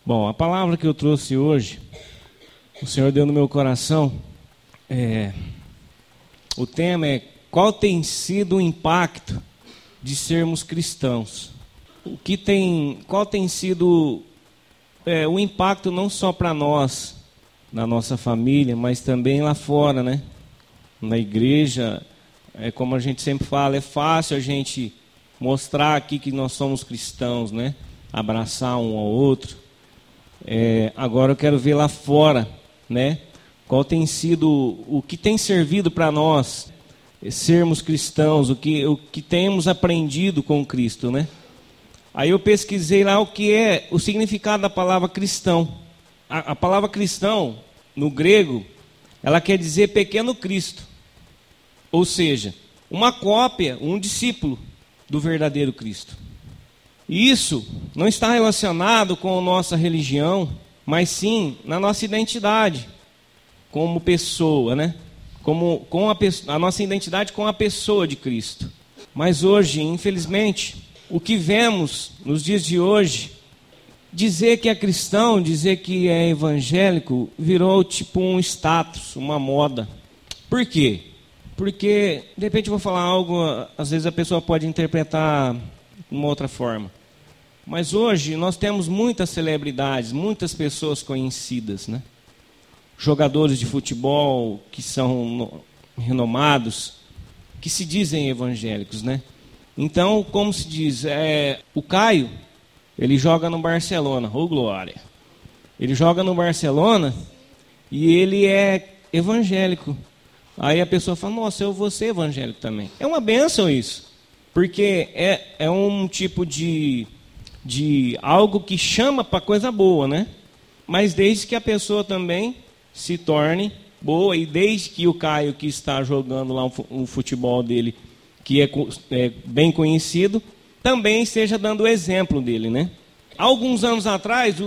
Bom, a palavra que eu trouxe hoje, o Senhor deu no meu coração, o tema é: qual tem sido o impacto de sermos cristãos? Qual tem sido o impacto não só para nós, na nossa família, mas também lá fora, né? Na igreja, como a gente sempre fala, é fácil a gente mostrar aqui que nós somos cristãos, né? Abraçar um ao outro. Agora eu quero ver lá fora, né? Qual tem sido, o que tem servido para nós sermos cristãos, o que temos aprendido com Cristo, né? Aí eu pesquisei lá o que é o significado da palavra cristão. A palavra cristão, no grego, ela quer dizer pequeno Cristo. Ou seja, uma cópia, um discípulo do verdadeiro Cristo. E isso não está relacionado com a nossa religião, mas sim na nossa identidade como pessoa, né? A nossa identidade com a pessoa de Cristo. Mas hoje, infelizmente, o que vemos nos dias de hoje, dizer que é cristão, dizer que é evangélico, virou tipo um status, uma moda. Por quê? Porque, de repente eu vou falar algo, às vezes a pessoa pode interpretar de uma outra forma. Mas hoje nós temos muitas celebridades, muitas pessoas conhecidas, né? Jogadores de futebol que são renomados, que se dizem evangélicos, né? Então, como se diz, o Caio, ele joga no Barcelona, ô glória. Ele joga no Barcelona e ele é evangélico. Aí a pessoa fala, nossa, eu vou ser evangélico também. É uma bênção isso, porque é um tipo de algo que chama para coisa boa, né? Mas desde que a pessoa também se torne boa, e desde que o Caio, que está jogando lá o futebol dele, que é bem conhecido, também esteja dando o exemplo dele, né? Há alguns anos atrás,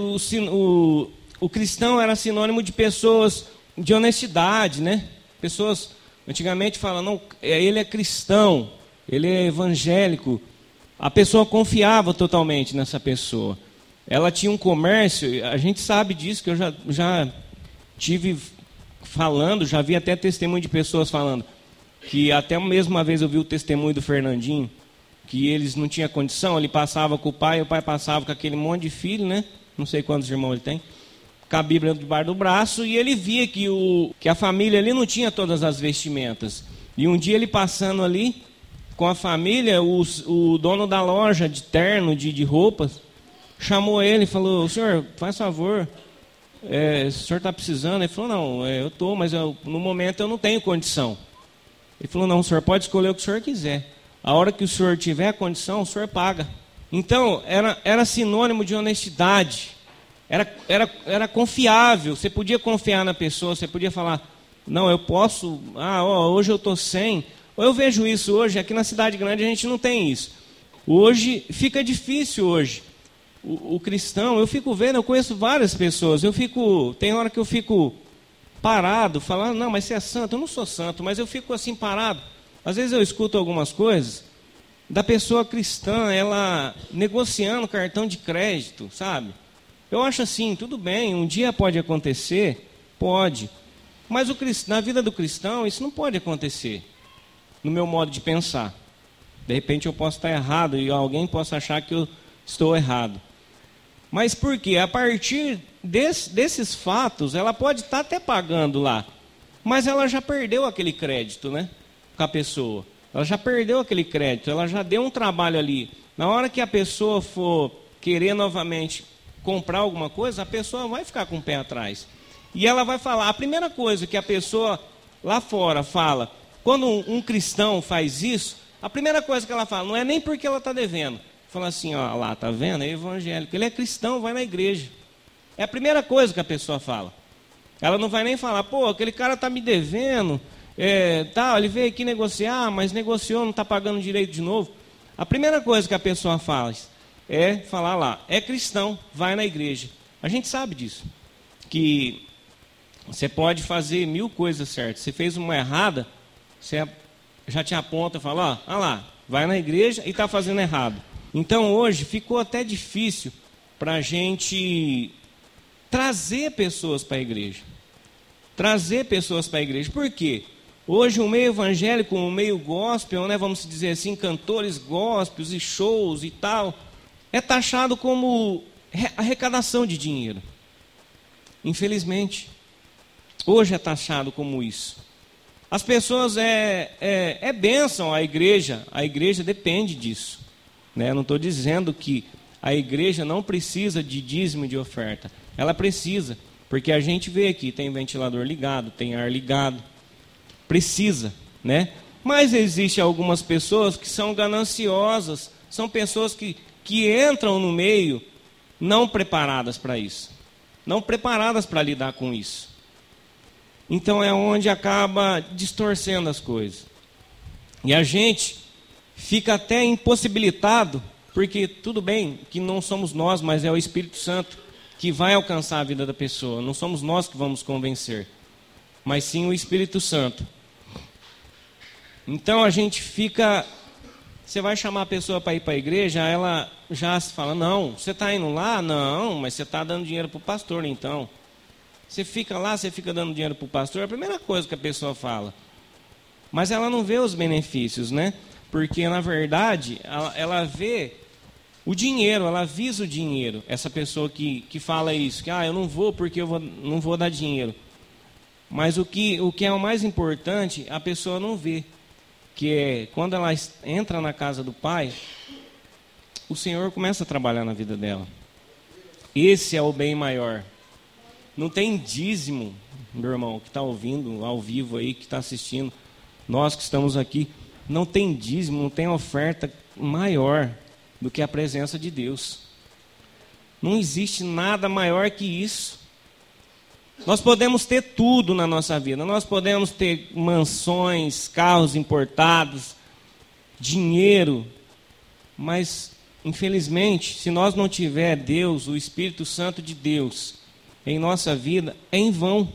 o cristão era sinônimo de pessoas de honestidade, né? Pessoas antigamente falam, não, ele é cristão, ele é evangélico. A pessoa confiava totalmente nessa pessoa. Ela tinha um comércio, a gente sabe disso, que eu já tive falando, já vi até testemunho de pessoas falando, que até mesmo uma vez eu vi o testemunho do Fernandinho, que eles não tinham condição, ele passava com o pai passava com aquele monte de filho, né? Não sei quantos irmãos ele tem, com a Bíblia debaixo do braço, e ele via que a família ali não tinha todas as vestimentas. E um dia ele passando ali com a família, o dono da loja de terno, de roupas, chamou ele e falou, senhor, faz favor, o senhor está precisando? Ele falou, não, eu estou, mas no momento eu não tenho condição. Ele falou, não, o senhor pode escolher o que o senhor quiser. A hora que o senhor tiver condição, o senhor paga. Então, era sinônimo de honestidade. Era confiável. Você podia confiar na pessoa, você podia falar, não, eu posso, hoje eu estou sem. Eu vejo isso hoje, aqui na cidade grande a gente não tem isso. Hoje, fica difícil hoje. O cristão, eu fico vendo, eu conheço várias pessoas, tem hora que eu fico parado, falando, não, mas você é santo, eu não sou santo, mas eu fico assim parado. Às vezes eu escuto algumas coisas da pessoa cristã, ela negociando cartão de crédito, sabe? Eu acho assim, tudo bem, um dia pode acontecer, pode. Mas na vida do cristão, isso não pode acontecer, no meu modo de pensar. De repente eu posso estar errado e alguém possa achar que eu estou errado. Mas por quê? A partir desses fatos, ela pode estar até pagando lá, mas ela já perdeu aquele crédito, né? Com a pessoa. Ela já perdeu aquele crédito, ela já deu um trabalho ali. Na hora que a pessoa for querer novamente comprar alguma coisa, a pessoa vai ficar com o pé atrás. E ela vai falar, a primeira coisa que a pessoa lá fora fala, quando um cristão faz isso, a primeira coisa que ela fala, não é nem porque ela está devendo. Fala assim, ó, lá, tá vendo? É evangélico. Ele é cristão, vai na igreja. É a primeira coisa que a pessoa fala. Ela não vai nem falar, pô, aquele cara tá me devendo, ele veio aqui negociar, mas negociou, não está pagando direito de novo. A primeira coisa que a pessoa faz é falar lá, é cristão, vai na igreja. A gente sabe disso, que você pode fazer 1000 coisas certas. Você fez uma errada, você já te aponta e fala, ó lá, vai na igreja e está fazendo errado. Então hoje ficou até difícil para a gente trazer pessoas para a igreja. Trazer pessoas para a igreja. Por quê? Hoje o meio evangélico, o meio gospel, né, vamos dizer assim, cantores gospels e shows e tal, é taxado como arrecadação de dinheiro. Infelizmente, hoje é taxado como isso. As pessoas, é bênção a igreja depende disso. Né? Eu não estou dizendo que a igreja não precisa de dízimo e de oferta. Ela precisa, porque a gente vê aqui, tem ventilador ligado, tem ar ligado. Precisa, né? Mas existem algumas pessoas que são gananciosas, são pessoas que entram no meio não preparadas para isso, não preparadas para lidar com isso. Então é onde acaba distorcendo as coisas. E a gente fica até impossibilitado, porque tudo bem que não somos nós, mas é o Espírito Santo que vai alcançar a vida da pessoa. Não somos nós que vamos convencer, mas sim o Espírito Santo. Então a gente fica... Você vai chamar a pessoa para ir para a igreja, ela já se fala, não, você está indo lá? Não, mas você está dando dinheiro para o pastor, então. Você fica lá, você fica dando dinheiro para o pastor, é a primeira coisa que a pessoa fala. Mas ela não vê os benefícios, né? Porque, na verdade, ela vê o dinheiro, ela visa o dinheiro. Essa pessoa que fala isso, que eu não vou porque não vou dar dinheiro. Mas o que é o mais importante, a pessoa não vê. Que é, quando ela entra na casa do Pai, o Senhor começa a trabalhar na vida dela. Esse é o bem maior. Não tem dízimo, meu irmão, que está ouvindo ao vivo aí, que está assistindo, nós que estamos aqui, não tem dízimo, não tem oferta maior do que a presença de Deus. Não existe nada maior que isso. Nós podemos ter tudo na nossa vida, nós podemos ter mansões, carros importados, dinheiro, mas infelizmente, se nós não tiver Deus, o Espírito Santo de Deus em nossa vida, é em vão.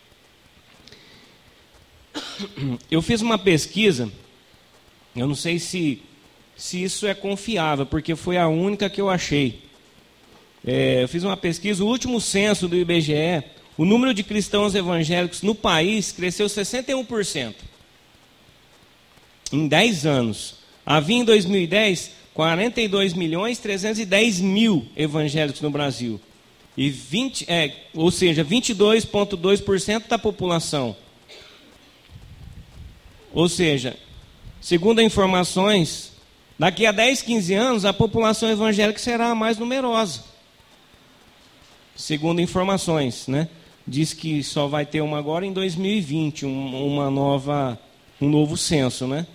Eu fiz uma pesquisa, eu não sei se isso é confiável, porque foi a única que eu achei. Eu fiz uma pesquisa, o último censo do IBGE, o número de cristãos evangélicos no país cresceu 61%. Em 10 anos. Havia em 2010, 42.310.000 evangélicos no Brasil. E 22,2% da população. Ou seja, segundo informações, daqui a 10, 15 anos, a população evangélica será a mais numerosa. Segundo informações, né? Diz que só vai ter uma agora em 2020, um novo censo, né?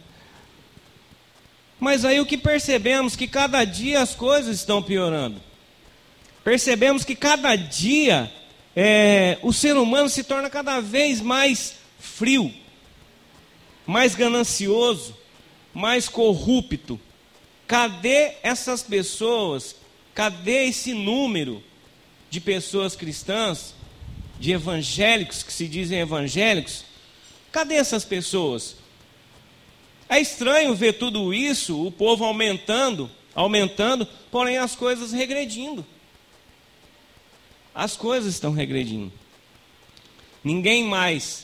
Mas aí o que percebemos? Que cada dia as coisas estão piorando. Percebemos que cada dia o ser humano se torna cada vez mais frio, mais ganancioso, mais corrupto. Cadê essas pessoas? Cadê esse número de pessoas cristãs, de evangélicos que se dizem evangélicos? Cadê essas pessoas? É estranho ver tudo isso, o povo aumentando, porém as coisas regredindo. As coisas estão regredindo. Ninguém mais...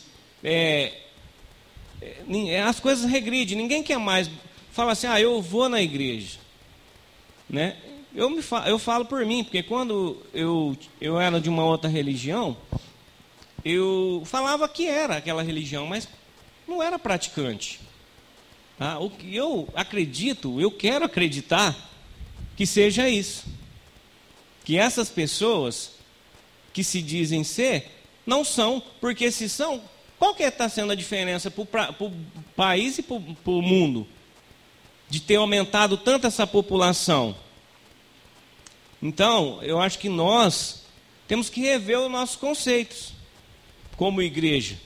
as coisas regridem, ninguém quer mais... Fala assim, eu vou na igreja. Né? Eu falo por mim, porque quando eu era de uma outra religião, eu falava que era aquela religião, mas não era praticante. O que eu acredito, eu quero acreditar que seja isso. Que essas pessoas que se dizem ser, não são, porque se são, qual que está sendo a diferença para o país e para o mundo? De ter aumentado tanto essa população. Então, eu acho que nós temos que rever os nossos conceitos como igreja.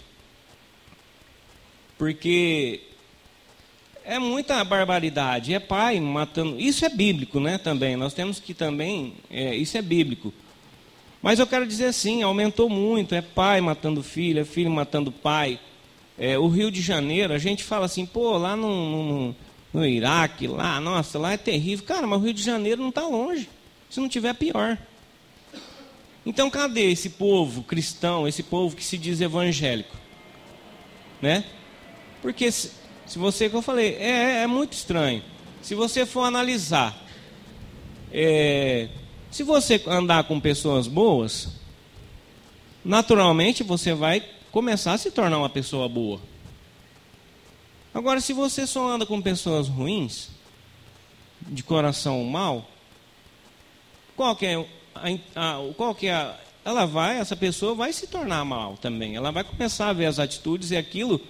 Porque é muita barbaridade, é pai matando, isso é bíblico, né, também, nós temos que também, isso é bíblico. Mas eu quero dizer assim, aumentou muito, é pai matando filho, é filho matando pai. O Rio de Janeiro, a gente fala assim, lá no Iraque, lá, nossa, lá é terrível. Cara, mas o Rio de Janeiro não está longe. Se não tiver, pior. Então, cadê esse povo cristão, esse povo que se diz evangélico? Né? Porque, se você, como eu falei, é muito estranho. Se você for analisar, se você andar com pessoas boas, naturalmente você vai começar a se tornar uma pessoa boa. Agora, se você só anda com pessoas ruins, de coração mau, essa pessoa vai se tornar mal também. Ela vai começar a ver as atitudes e aquilo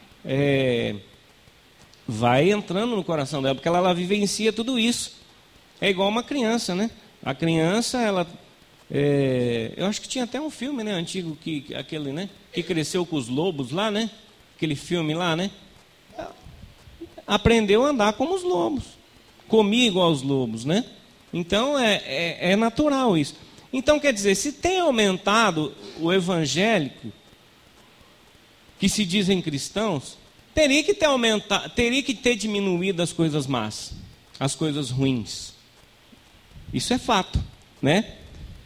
vai entrando no coração dela, porque ela vivencia tudo isso. É igual uma criança, né? A criança, eu acho que tinha até um filme, né, antigo, aquele, né, que cresceu com os lobos lá, né? Aquele filme lá, né? Aprendeu a andar como os lobos, comia igual aos lobos, né? Então é natural isso. Então, quer dizer, se tem aumentado o evangélico, que se dizem cristãos, teria que ter diminuído as coisas más, as coisas ruins. Isso é fato, né?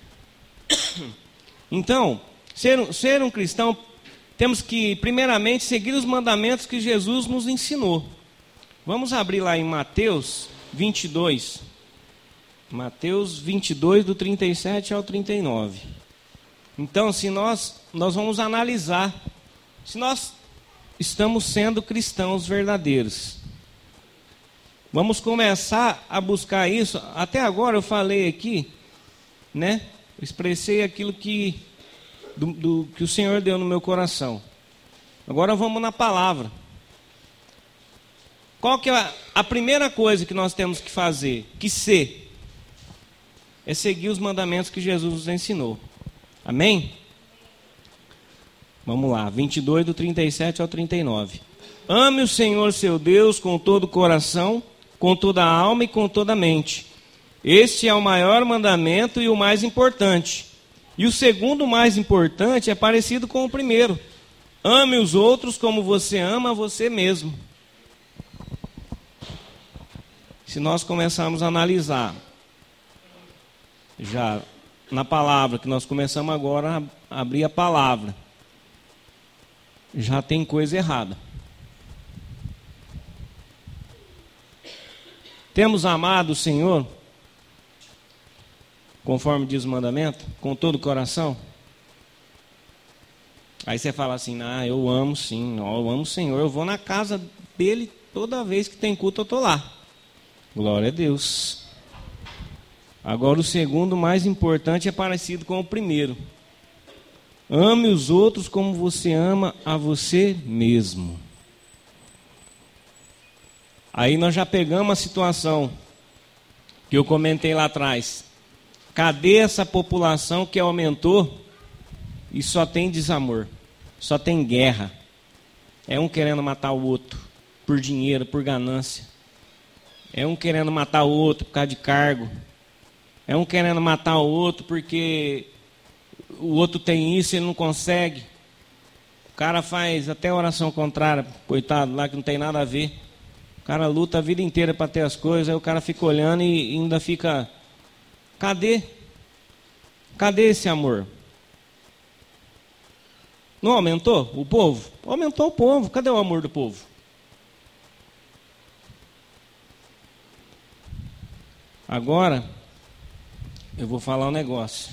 Então, ser um cristão, temos que, primeiramente, seguir os mandamentos que Jesus nos ensinou. Vamos abrir lá em Mateus 22. Mateus 22, do 37 ao 39. Então, se nós vamos analisar se nós estamos sendo cristãos verdadeiros. Vamos começar a buscar isso. Até agora eu falei aqui, né? Eu expressei aquilo que o Senhor deu no meu coração. Agora vamos na palavra. Qual que é a primeira coisa que nós temos que fazer? É seguir os mandamentos que Jesus nos ensinou. Amém? Vamos lá, 22 do 37 ao 39. Ame o Senhor seu Deus com todo o coração, com toda a alma e com toda a mente. Este é o maior mandamento e o mais importante. E o segundo mais importante é parecido com o primeiro. Ame os outros como você ama a você mesmo. Se nós começarmos a analisar, já na palavra, que nós começamos agora a abrir a palavra, já tem coisa errada. Temos amado o Senhor, conforme diz o mandamento, com todo o coração? Aí você fala assim, eu amo sim, eu amo o Senhor, eu vou na casa dele toda vez que tem culto, eu estou lá. Glória a Deus. Agora o segundo mais importante é parecido com o primeiro. Ame os outros como você ama a você mesmo. Aí nós já pegamos a situação que eu comentei lá atrás. Cadê essa população que aumentou e só tem desamor, só tem guerra? É um querendo matar o outro por dinheiro, por ganância. É um querendo matar o outro por causa de cargo. É um querendo matar o outro porque o outro tem isso e ele não consegue. O cara faz até oração contrária, coitado lá, que não tem nada a ver. O cara luta a vida inteira para ter as coisas, aí o cara fica olhando e ainda fica... Cadê? Cadê esse amor? Não aumentou o povo? Aumentou o povo. Cadê o amor do povo? Agora, eu vou falar um negócio.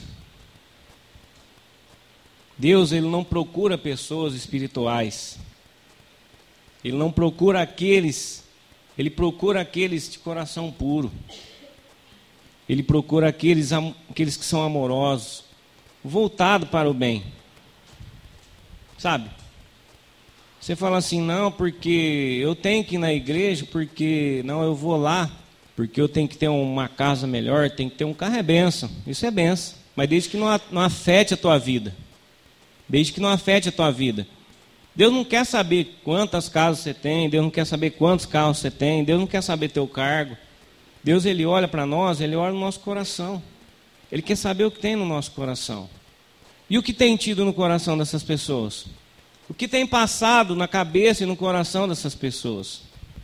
Deus, Ele não procura pessoas espirituais. Ele não procura aqueles, Ele procura aqueles de coração puro. Ele procura aqueles que são amorosos, voltados para o bem. Sabe? Você fala assim, não, porque eu tenho que ir na igreja, porque não, eu vou lá, porque eu tenho que ter uma casa melhor, tenho que ter um carro, é bênção. Isso é bênção. Mas desde que não afete a tua vida. Desde que não afete a tua vida. Deus não quer saber quantas casas você tem, Deus não quer saber quantos carros você tem, Deus não quer saber teu cargo. Deus, Ele olha para nós, Ele olha no nosso coração. Ele quer saber o que tem no nosso coração. E o que tem tido no coração dessas pessoas? O que tem passado na cabeça e no coração dessas pessoas?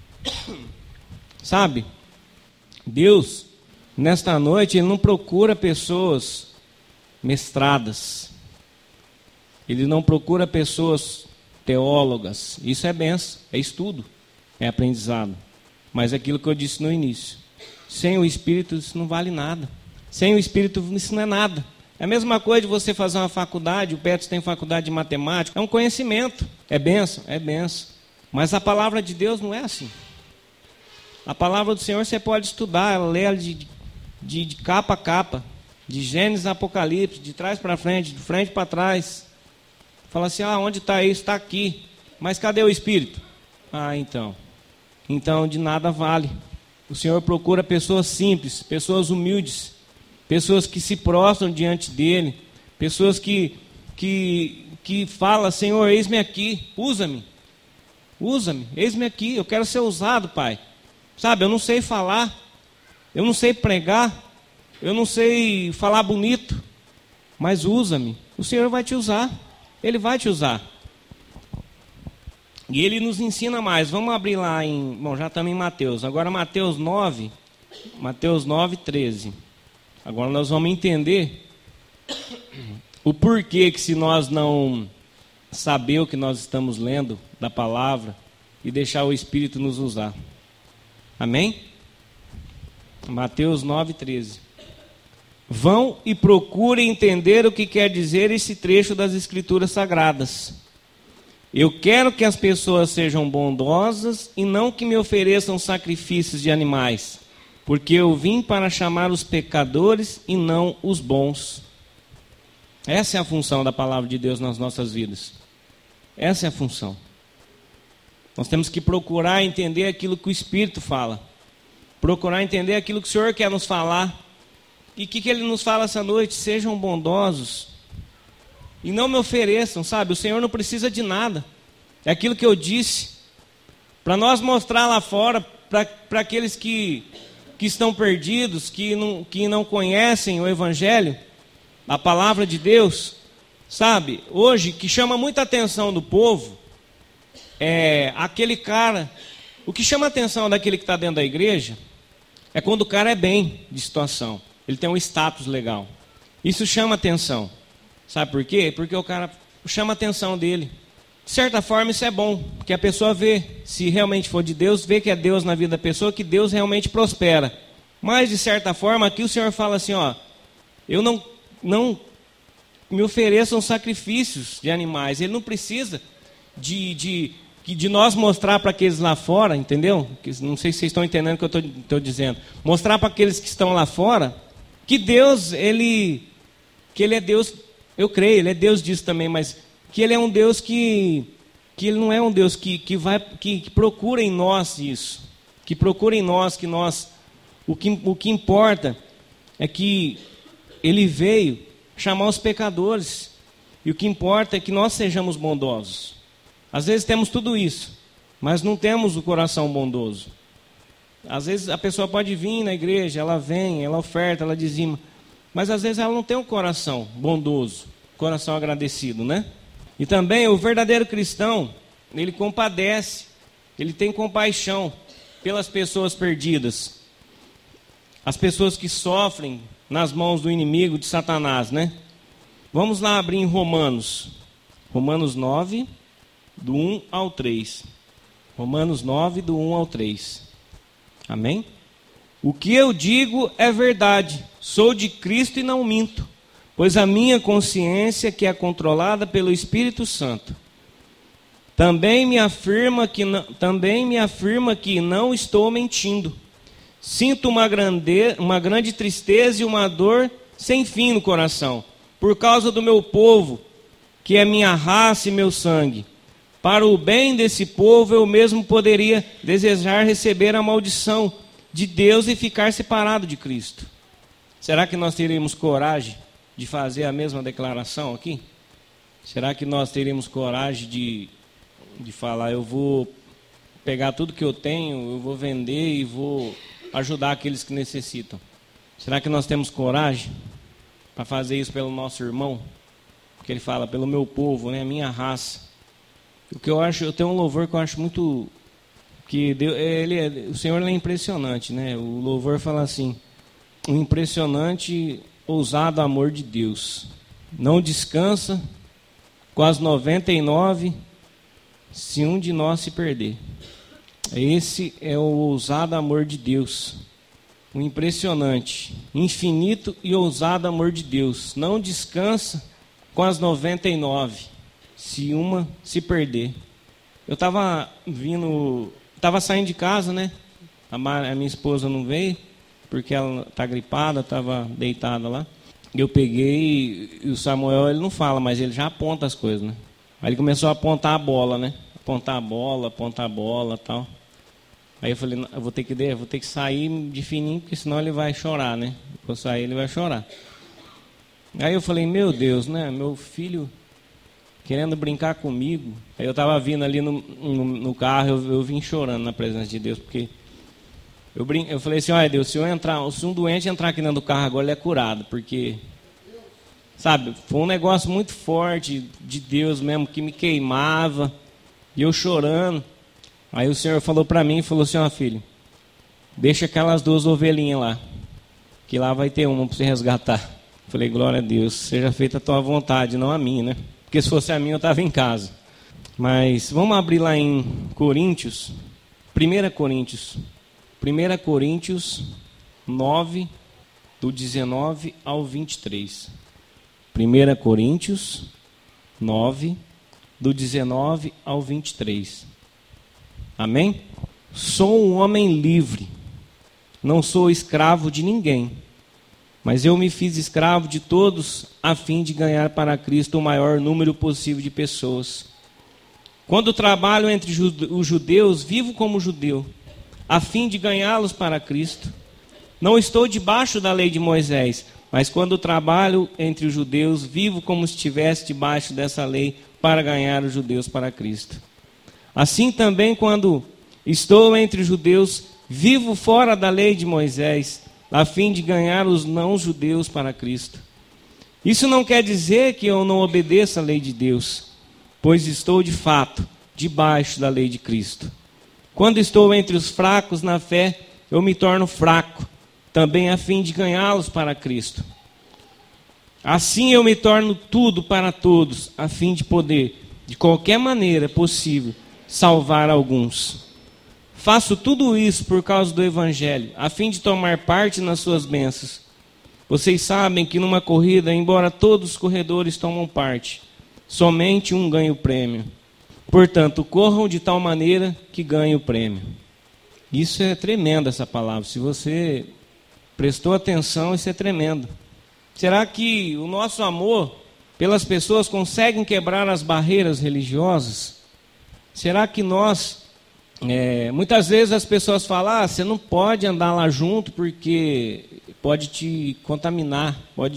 Sabe? Deus, nesta noite, Ele não procura pessoas mestradas. Ele não procura pessoas teólogas. Isso é benção, é estudo, é aprendizado. Mas é aquilo que eu disse no início. Sem o Espírito isso não vale nada. Sem o Espírito isso não é nada. É a mesma coisa de você fazer uma faculdade. O Petros tem faculdade de matemática. É um conhecimento. É benção, é benção. Mas a palavra de Deus não é assim. A palavra do Senhor você pode estudar, ler ela de capa a capa, de Gênesis a Apocalipse, de trás para frente, de frente para trás. Fala assim, onde está isso? Está aqui. Mas cadê o Espírito? Então de nada vale. O Senhor procura pessoas simples, pessoas humildes, pessoas que se prostram diante dEle, pessoas que falam, Senhor, eis-me aqui, usa-me, eis-me aqui, eu quero ser usado, Pai. Sabe, eu não sei falar, eu não sei pregar, eu não sei falar bonito, mas usa-me. O Senhor vai te usar, Ele vai te usar. E Ele nos ensina mais. Vamos abrir lá já estamos em Mateus. Agora Mateus 9, 13. Agora nós vamos entender o porquê que se nós não saber o que nós estamos lendo da palavra e deixar o Espírito nos usar. Amém? Mateus 9, 13. Vão e procurem entender o que quer dizer esse trecho das Escrituras Sagradas. Eu quero que as pessoas sejam bondosas e não que me ofereçam sacrifícios de animais, porque eu vim para chamar os pecadores e não os bons. Essa é a função da palavra de Deus nas nossas vidas. Essa é a função. Nós temos que procurar entender aquilo que o Espírito fala. Procurar entender aquilo que o Senhor quer nos falar. E o que Ele nos fala essa noite? Sejam bondosos. E não me ofereçam, sabe? O Senhor não precisa de nada. É aquilo que eu disse. Para nós mostrar lá fora, para aqueles que estão perdidos, que não conhecem o Evangelho, a palavra de Deus, sabe? Hoje, que chama muita atenção do povo, é aquele cara. O que chama a atenção daquele que está dentro da igreja é quando o cara é bem de situação. Ele tem um status legal. Isso chama atenção. Sabe por quê? Porque o cara chama a atenção dele. De certa forma isso é bom, porque a pessoa vê, se realmente for de Deus, vê que é Deus na vida da pessoa, que Deus realmente prospera. Mas de certa forma aqui o Senhor fala assim, eu não me ofereçam sacrifícios de animais. Ele não precisa de nós mostrar para aqueles lá fora, entendeu? Não sei se vocês estão entendendo o que eu estou dizendo. Mostrar para aqueles que estão lá fora que Deus, Ele é Deus. Eu creio, Ele é Deus disso também, mas que Ele é um Deus que Ele não é um Deus que procura em nós isso, que procura em nós, o que importa é que Ele veio chamar os pecadores, e o que importa é que nós sejamos bondosos. Às vezes temos tudo isso, mas não temos o coração bondoso. Às vezes a pessoa pode vir na igreja, ela vem, ela oferta, ela dizima, mas às vezes ela não tem um coração bondoso, coração agradecido, né? E também o verdadeiro cristão, ele compadece, ele tem compaixão pelas pessoas perdidas, as pessoas que sofrem nas mãos do inimigo, de Satanás, né? Vamos lá abrir em Romanos 9, do 1 ao 3. Romanos 9, do 1 ao 3. Amém? O que eu digo é verdade, sou de Cristo e não minto, pois a minha consciência, que é controlada pelo Espírito Santo, também me afirma que não estou mentindo. Sinto uma grande tristeza e uma dor sem fim no coração, por causa do meu povo, que é minha raça e meu sangue. Para o bem desse povo, eu mesmo poderia desejar receber a maldição de Deus e ficar separado de Cristo. Será que nós teríamos coragem de fazer a mesma declaração aqui? Será que nós teríamos coragem de falar, eu vou pegar tudo que eu tenho, eu vou vender e vou ajudar aqueles que necessitam? Será que nós temos coragem para fazer isso pelo nosso irmão? Porque ele fala, pelo meu povo, né, minha raça. O que eu tenho um louvor que eu acho muito, que Deus, o Senhor é impressionante, né? O louvor fala assim, o impressionante ousado amor de Deus. Não descansa com as 99 se um de nós se perder. Esse é o ousado amor de Deus. O impressionante, infinito e ousado amor de Deus. Não descansa com as 99 se uma se perder. Eu estava saindo de casa, né? A minha esposa não veio, porque ela está gripada, estava deitada lá. Eu peguei, e o Samuel, ele não fala, mas ele já aponta as coisas, né? Aí ele começou a apontar a bola, né? Apontar a bola e tal. Aí eu falei, eu vou ter que sair de fininho, porque senão ele vai chorar, né? Vou sair, ele vai chorar. Aí eu falei, meu Deus, né? Meu filho querendo brincar comigo. Aí eu estava vindo ali no carro, eu vim chorando na presença de Deus, porque eu falei assim, olha Deus, se um doente entrar aqui dentro do carro agora, ele é curado, porque, sabe, foi um negócio muito forte de Deus mesmo, que me queimava, e eu chorando. Aí o Senhor falou para mim, falou assim, ó filho, deixa aquelas 2 ovelhinhas lá, que lá vai ter uma para você resgatar. Falei, glória a Deus, seja feita a tua vontade, não a minha, né? Porque se fosse a minha, eu estava em casa. Mas vamos abrir lá em Coríntios, 1 Coríntios 9, do 19 ao 23. 1 Coríntios 9, do 19 ao 23. Amém? Sou um homem livre, não sou escravo de ninguém, mas eu me fiz escravo de todos a fim de ganhar para Cristo o maior número possível de pessoas. Quando trabalho entre os judeus, vivo como judeu, a fim de ganhá-los para Cristo. Não estou debaixo da lei de Moisés, mas quando trabalho entre os judeus, vivo como se estivesse debaixo dessa lei para ganhar os judeus para Cristo. Assim também, quando estou entre os judeus, vivo fora da lei de Moisés, a fim de ganhar os não-judeus para Cristo. Isso não quer dizer que eu não obedeça a lei de Deus, pois estou de fato debaixo da lei de Cristo. Quando estou entre os fracos na fé, eu me torno fraco, também a fim de ganhá-los para Cristo. Assim eu me torno tudo para todos, a fim de poder, de qualquer maneira possível, salvar alguns. Faço tudo isso por causa do Evangelho, a fim de tomar parte nas suas bênçãos. Vocês sabem que numa corrida, embora todos os corredores tomam parte, somente um ganha o prêmio. Portanto, corram de tal maneira que ganhem o prêmio. Isso é tremendo, essa palavra. Se você prestou atenção, isso é tremendo. Será que o nosso amor pelas pessoas consegue quebrar as barreiras religiosas? Será que nós... muitas vezes as pessoas falam, você não pode andar lá junto porque pode te contaminar,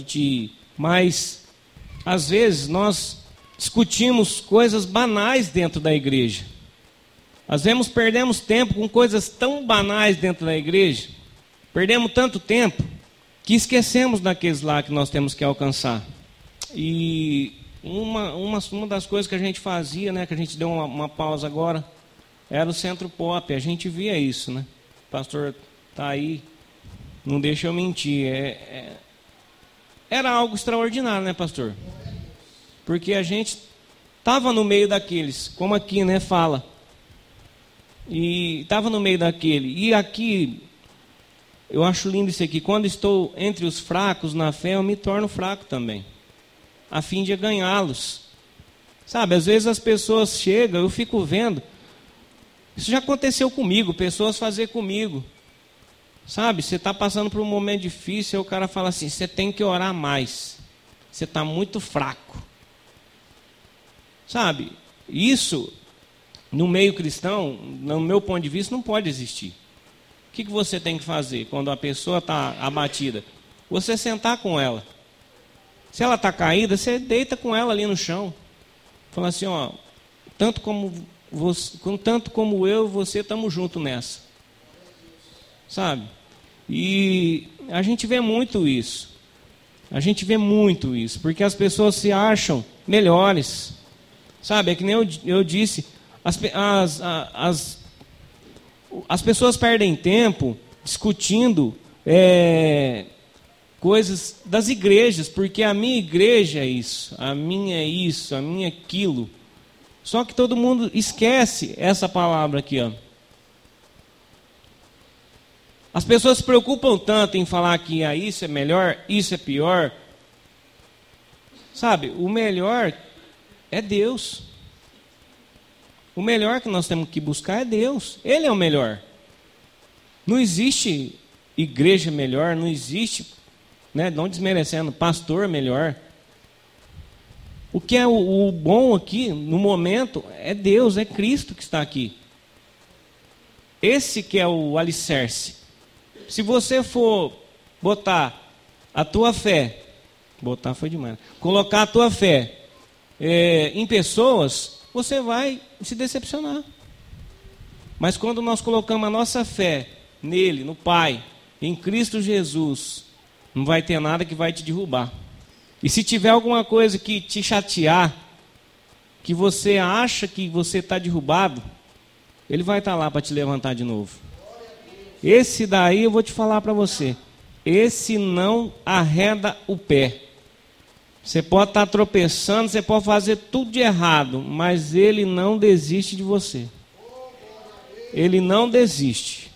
Mas, às vezes, nós discutimos coisas banais dentro da igreja. Às vezes perdemos tempo com coisas tão banais dentro da igreja, perdemos tanto tempo, que esquecemos daqueles lá que nós temos que alcançar. E uma das coisas que a gente fazia, né, que a gente deu uma pausa agora, era o Centro Pop. A gente via isso, né? O pastor está aí, não deixa eu mentir. Era algo extraordinário, né, pastor? Porque a gente estava no meio daqueles, como aqui, né, fala. E estava no meio daquele. E aqui, eu acho lindo isso aqui. Quando estou entre os fracos na fé, eu me torno fraco também, a fim de ganhá-los. Sabe, às vezes as pessoas chegam, eu fico vendo. Isso já aconteceu comigo, pessoas fazer comigo. Sabe, você está passando por um momento difícil, aí o cara fala assim, você tem que orar mais, você está muito fraco. Sabe, isso, no meio cristão, no meu ponto de vista, não pode existir. O que você tem que fazer quando a pessoa está abatida? Você sentar com ela. Se ela está caída, você deita com ela ali no chão. Fala assim, ó, tanto como eu e você estamos juntos nessa. Sabe? E a gente vê muito isso. Porque as pessoas se acham melhores. Sabe? É que nem eu disse, as pessoas perdem tempo discutindo coisas das igrejas, porque a minha igreja é isso, a minha é isso, a minha é aquilo. Só que todo mundo esquece essa palavra aqui, ó. As pessoas se preocupam tanto em falar que isso é melhor, isso é pior. Sabe, o melhor é Deus. O melhor que nós temos que buscar é Deus. Ele é o melhor. Não existe igreja melhor, não existe, né, não desmerecendo, pastor melhor. O que é o bom aqui, no momento, é Deus, é Cristo que está aqui. Esse que é o alicerce. Se você for botar a tua fé, botar foi demais, colocar a tua fé em pessoas, você vai se decepcionar. Mas quando nós colocamos a nossa fé nele, no Pai, em Cristo Jesus, não vai ter nada que vai te derrubar. E se tiver alguma coisa que te chatear, que você acha que você está derrubado, ele vai estar lá para te levantar de novo. Esse daí eu vou te falar para você, esse não arreda o pé. Você pode estar tropeçando, você pode fazer tudo de errado, mas ele não desiste de você. Ele não desiste.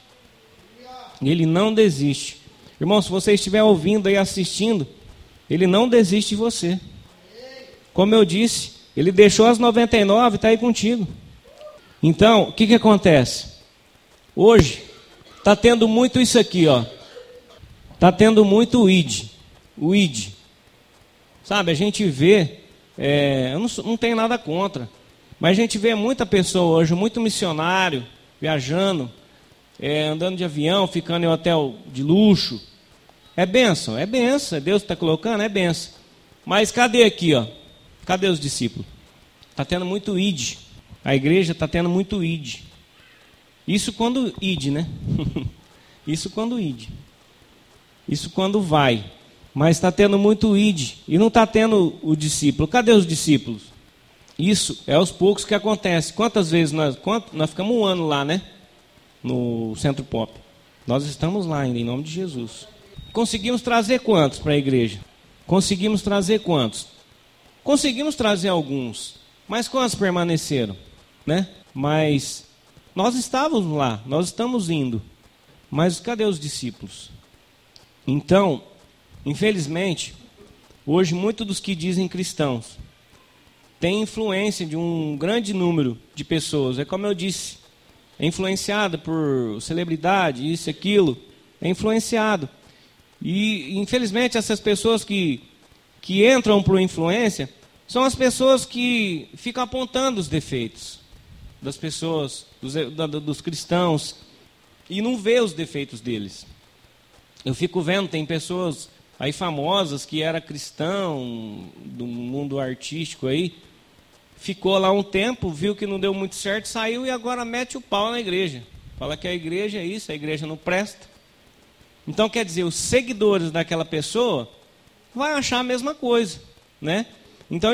Ele não desiste. Irmão, se você estiver ouvindo e assistindo, ele não desiste de você. Como eu disse, ele deixou as 99 e está aí contigo. Então, o que acontece? Hoje, está tendo muito isso aqui, ó. Está tendo muito o id. Sabe, a gente vê, eu não tenho nada contra, mas a gente vê muita pessoa hoje, muito missionário, viajando, andando de avião, ficando em hotel de luxo. É bênção, é Deus está colocando, é bênção. Mas cadê aqui, ó? Cadê os discípulos? Está tendo muito id. A igreja está tendo muito id. Isso quando id, né? Isso quando id. Isso quando vai. Mas está tendo muito id. E não está tendo o discípulo. Cadê os discípulos? Isso é aos poucos que acontece. Quantas vezes nós ficamos um ano lá, né? No Centro Pop. Nós estamos lá ainda, em nome de Jesus. Conseguimos trazer quantos para a igreja? Conseguimos trazer quantos? Conseguimos trazer alguns. Mas quantos permaneceram? Né? Mas nós estávamos lá, nós estamos indo. Mas cadê os discípulos? Então, infelizmente, hoje muitos dos que dizem cristãos têm influência de um grande número de pessoas. É como eu disse, é influenciado por celebridade, isso e aquilo, é influenciado. E infelizmente essas pessoas que entram por influência são as pessoas que ficam apontando os defeitos das pessoas, dos cristãos, e não vê os defeitos deles. Eu fico vendo, tem pessoas aí famosas que era cristão, do mundo artístico aí, ficou lá um tempo, viu que não deu muito certo, saiu e agora mete o pau na igreja. Fala que a igreja é isso, a igreja não presta. Então, quer dizer, os seguidores daquela pessoa vão achar a mesma coisa, né? Então,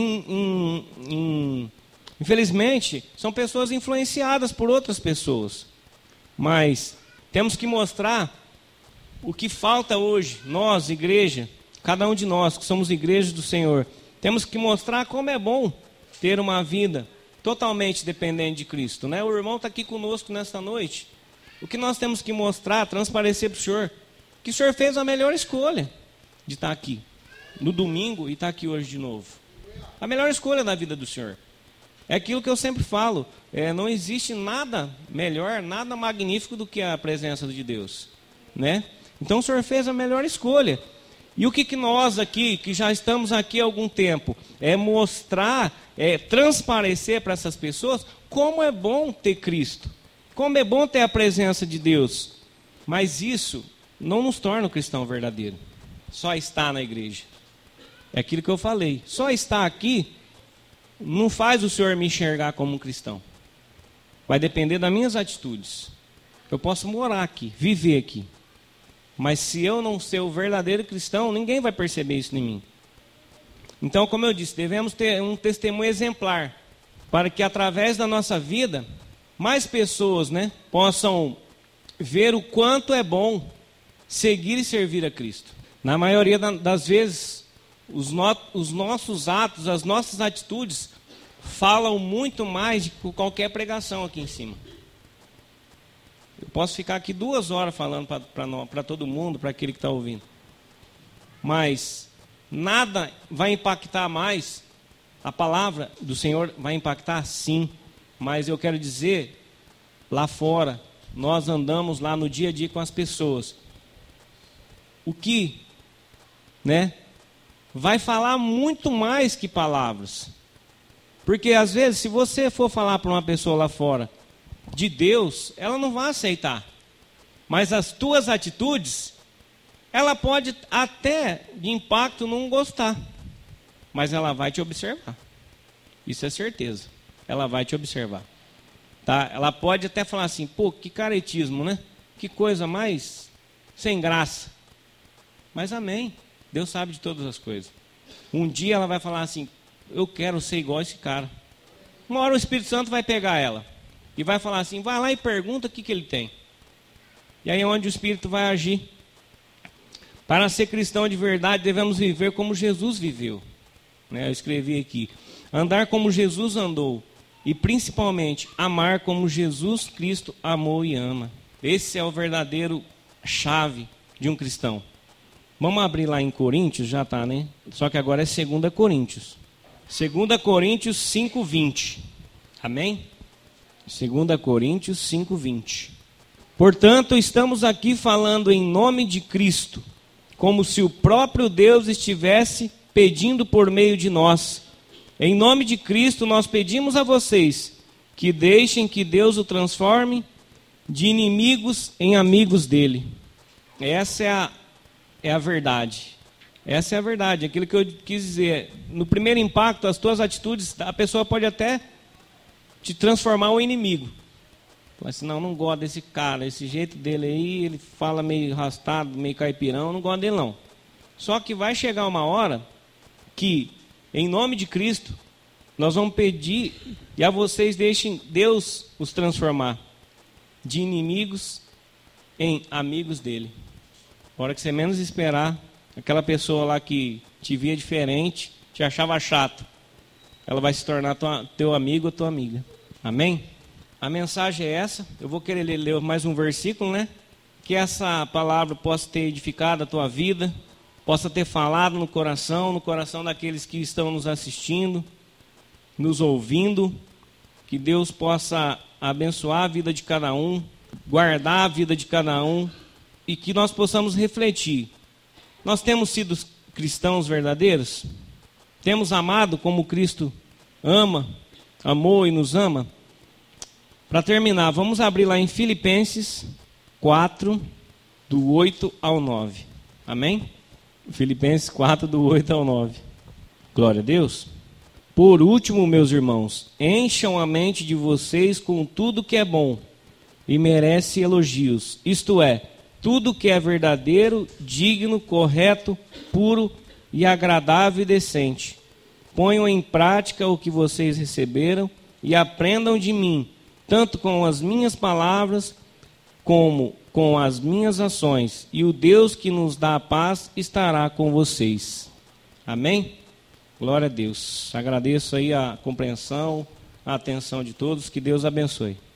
infelizmente, são pessoas influenciadas por outras pessoas. Mas temos que mostrar o que falta hoje, nós, igreja, cada um de nós que somos igrejas do Senhor, temos que mostrar como é bom ter uma vida totalmente dependente de Cristo, né? O irmão está aqui conosco nesta noite. O que nós temos que mostrar, transparecer para o Senhor, que o Senhor fez a melhor escolha de estar aqui no domingo e estar aqui hoje de novo. A melhor escolha da vida do Senhor. É aquilo que eu sempre falo, não existe nada melhor, nada magnífico do que a presença de Deus, né? Então o Senhor fez a melhor escolha. E o que nós aqui, que já estamos aqui há algum tempo, é mostrar, transparecer para essas pessoas como é bom ter Cristo. Como é bom ter a presença de Deus. Mas isso não nos torna um cristão verdadeiro. Só estar na igreja. É aquilo que eu falei. Só estar aqui não faz o Senhor me enxergar como um cristão. Vai depender das minhas atitudes. Eu posso morar aqui, viver aqui. Mas se eu não ser o verdadeiro cristão, ninguém vai perceber isso em mim. Então, como eu disse, devemos ter um testemunho exemplar. Para que através da nossa vida, mais pessoas, né, possam ver o quanto é bom seguir e servir a Cristo. Na maioria das vezes, os nossos atos, as nossas atitudes falam muito mais de qualquer pregação aqui em cima. Eu posso ficar aqui 2 horas falando para todo mundo, para aquele que está ouvindo. Mas nada vai impactar mais. A palavra do Senhor vai impactar, sim. Mas eu quero dizer, lá fora, nós andamos lá no dia a dia com as pessoas. O que, vai falar muito mais que palavras. Porque às vezes, se você for falar para uma pessoa lá fora de Deus, ela não vai aceitar. Mas as tuas atitudes, ela pode até de impacto não gostar. Mas ela vai te observar. Isso é certeza. Ela vai te observar. Tá? Ela pode até falar assim, pô, que caretismo, né? Que coisa mais sem graça. Mas amém. Deus sabe de todas as coisas. Um dia ela vai falar assim, eu quero ser igual a esse cara. Uma hora o Espírito Santo vai pegar ela e vai falar assim, vai lá e pergunta o que ele tem. E aí é onde o Espírito vai agir. Para ser cristão de verdade, devemos viver como Jesus viveu. Eu escrevi aqui. Andar como Jesus andou. E principalmente, amar como Jesus Cristo amou e ama. Esse é o verdadeiro chave de um cristão. Vamos abrir lá em Coríntios, já está, né? Só que agora é 2 Coríntios. 2 Coríntios 5:20. Amém? 2 Coríntios 5:20. Portanto, estamos aqui falando em nome de Cristo, como se o próprio Deus estivesse pedindo por meio de nós. Em nome de Cristo, nós pedimos a vocês que deixem que Deus o transforme de inimigos em amigos dele. Essa é a verdade. Essa é a verdade. Aquilo que eu quis dizer. No primeiro impacto, as tuas atitudes, a pessoa pode até te transformar em inimigo. Mas assim, não gosto desse cara, esse jeito dele aí, ele fala meio arrastado, meio caipirão, não gosto dele não. Só que vai chegar uma hora que, em nome de Cristo, nós vamos pedir e a vocês deixem Deus os transformar de inimigos em amigos dele. A hora que você menos esperar, aquela pessoa lá que te via diferente, te achava chato, ela vai se tornar teu amigo ou tua amiga. Amém? A mensagem é essa. Eu vou querer ler mais um versículo, Que essa palavra possa ter edificado a tua vida, possa ter falado no coração daqueles que estão nos assistindo, nos ouvindo. Que Deus possa abençoar a vida de cada um, guardar a vida de cada um, e que nós possamos refletir. Nós temos sido cristãos verdadeiros? Temos amado como Cristo amou e nos ama? Para terminar, vamos abrir lá em Filipenses 4, do 8 ao 9. Amém? Filipenses 4, do 8 ao 9. Glória a Deus. Por último, meus irmãos, encham a mente de vocês com tudo que é bom e merece elogios. Isto é, tudo que é verdadeiro, digno, correto, puro e agradável e decente. Ponham em prática o que vocês receberam e aprendam de mim, tanto com as minhas palavras como com as minhas ações. E o Deus que nos dá a paz estará com vocês. Amém? Glória a Deus. Agradeço aí a compreensão, a atenção de todos. Que Deus abençoe.